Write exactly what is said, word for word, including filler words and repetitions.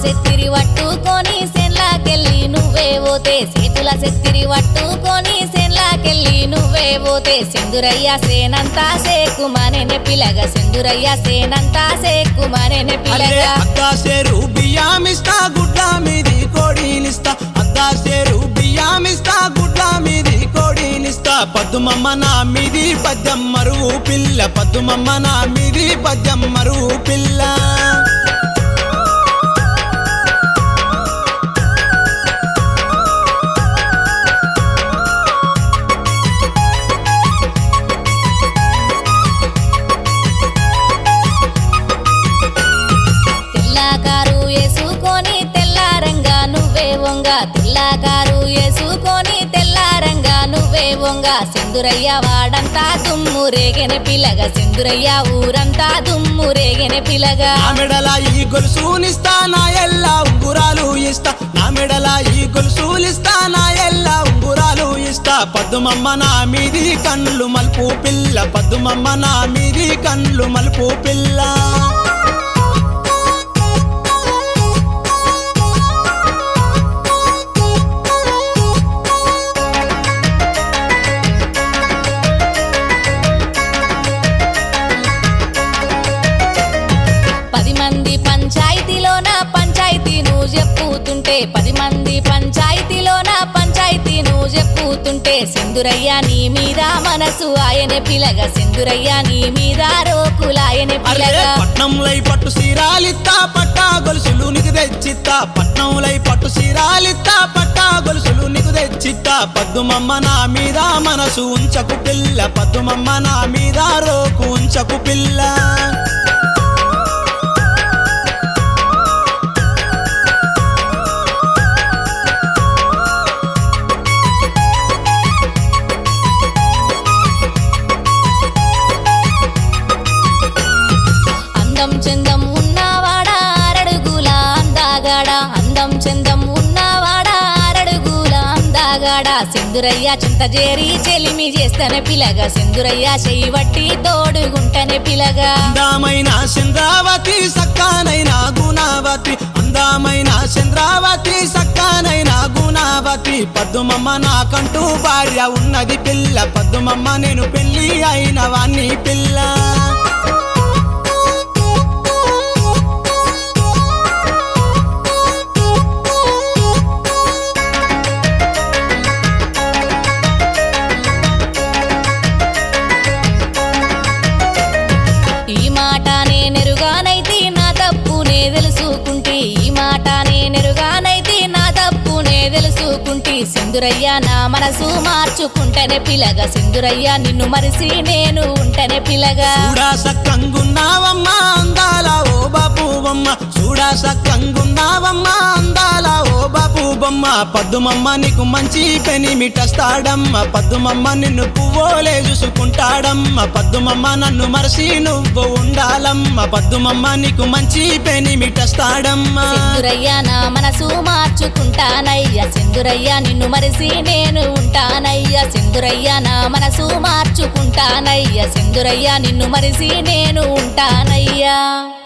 సెత్తిరి పట్టుకొని సెన్లాకెళ్ళి నువ్వే పోతే చేతుల సెత్తిరి పట్టుకొని సెన్లాకెళ్ళి నువ్వే పోతే సెందురయ్య సేనంతా సేకుమానే పిలగ సెందురయ్య సేనంతా సేకుమానే పిలగ అద్దాసేరు బియ్యమిస్తా గుడ్ల మీది కోడినిస్తా అద్దాసేరు బియ్యమిస్తా గుడ్ల మీది కోడినిస్తా పద్దుమమ్మ నా మీది పద్యం మరువు పిల్ల పద్దుమమ్మ నా మీది పద్యం మరువు పిల్ల తెల్లకారు వేసుకొని తెల్లారంగా నువ్వే వంగ తెల్లకారు వేసుకొని తెల్లారంగా నువ్వే వంగ సెందురయ్య వాడంతా దుమ్ము రేగెన పిలగ సెందురయ్య ఊరంతా దుమ్ము రేగెన పిలగ నా మెడల ఈ గొలుసునిస్తా నా ఎల్లా ఉంగురాలు ఇస్తా నా మెడల ఈ గొలుసులిస్తా నా ఎల్లా ఉంగురాలు ఇస్తా పద్దుమమ్మ నా మీది కన్నులు మలుపు పిల్ల పద్దుమమ్మ నా మీది కన్నులు మలుపు పిల్ల పది మంది పంచాయతీలోన పంచాయతీ నువ్వు చెప్పుతుంటే పది మంది పంచాయతీలోన పంచాయతీ నువ్వు చెప్పుతుంటే సెందురయ్య నీ మీద మనసు ఆయనే పిలగ సెందురయ్య నీ మీద రోకులాయనే పిలగ పట్నంలై పట్టు సీరాలిత్తా పట్టా గొలుసులు నీకు తెచ్చిత్తా పట్నంలై పట్టు సీరాలిత్తా పట్టా గొలుసులు నీకు తెచ్చిత్తా పద్దుమమ్మ నా మీద మనసు ఉంచకు పిల్ల పద్దుమమ్మ నా మీద రోకు ఉంచకు పిల్ల అందం చందం ఉన్నవాడా అరడుగుల అందాగాడ అందం చందం ఉన్నవాడా అరడుగుల అందాగాడ సెందురయ్య చింత చేరి చెలిమి చేస్తనే పిలగ సెందురయ్య చెయ్యి వట్టి తోడుగుంటనే పిలగ అందమైన చంద్రావతి సక్కానైన గుణావతి అందమైన చంద్రావతి సక్కానైన గుణావతి పద్దుమమ్మ నాకంటూ భార్య ఉన్నది పిల్ల పద్దుమమ్మ నేను పెళ్లి అయిన వాణ్ణి పిల్ల ఈ మాట నేనెరుగానైతే నా తప్పునే తెలుసుకుంటే ఈ మాట నేనెరుగానైతే నా తప్పునే తెలుసుకుంటే సెందురయ్య నా మనసు మార్చుకుంటేనే పిలగ సెందురయ్య నిన్ను మరిసి నేను ఉంటేనే పిలగ చూడా సక్కంగున్నావమ్మా అందాల ఓ బాపు బొమ్మ చూడా సక్కంగున్నావమ్మా అందాల ఓ బాపు బొమ్మ పద్దుమమ్మ నీకు మంచి పెనిమిటస్తాడమ్మ పద్దుమమ్మ నిన్ను పువ్వులే చూసుకుంటాడమ్మ పద్దుమమ్మ నన్ను మరసి నువ్వు ఉండాలమ్మ పద్దుమమ్మ నీకు మంచి పెనిమిటస్తాడమ్మ సెందురయ్య నా మనసు మార్చుకుంటానయ్య సెందురయ్య నిన్ను మరిసి నేను ఉంటానయ్య సెందురయ్య నా మనసు మార్చుకుంటానయ్య సెందురయ్య నిన్ను మరిసి నేను ఉంటానయ్యా